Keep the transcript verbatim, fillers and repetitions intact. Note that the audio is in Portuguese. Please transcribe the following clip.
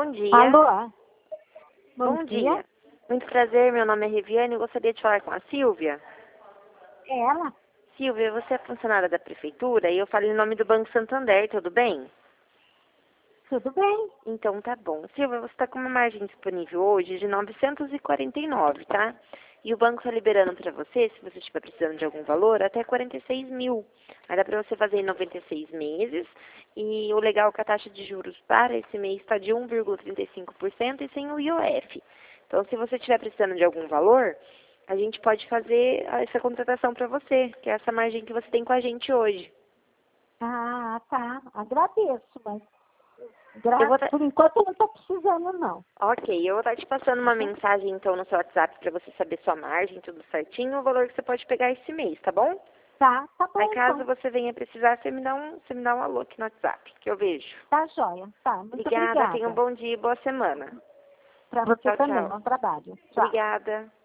Bom dia. Alô? Bom, Bom dia. dia. Muito prazer, meu nome é Reviane e gostaria de falar com a Silvia. É ela? Silvia, você é funcionária da prefeitura e eu falo em nome do Banco Santander, tudo bem? Tudo bem? Então tá bom. Silvia, você está com uma margem disponível hoje de novecentos e quarenta e nove, tá? E o banco está liberando para você, se você estiver precisando de algum valor, até quarenta e seis mil. Aí dá para você fazer em noventa e seis meses. E o legal é que a taxa de juros para esse mês está de um vírgula trinta e cinco por cento e sem o I O F. Então, se você estiver precisando de algum valor, a gente pode fazer essa contratação para você, que é essa margem que você tem com a gente hoje. Ah, tá. Agradeço, mas gra... Eu vou tá... por enquanto eu não estou precisando, não. Ok, eu vou estar te passando uma mensagem então no seu WhatsApp para você saber sua margem, tudo certinho, o valor que você pode pegar esse mês, tá bom? Tá, tá bom Aí caso então. você venha precisar, você me dá um, você me dá um alô aqui no WhatsApp, que eu vejo. Tá joia. Tá, muito Obrigada, tenha um obrigada. bom dia e boa semana. Para você Tchau, também, tchau. bom trabalho. Tchau. Obrigada.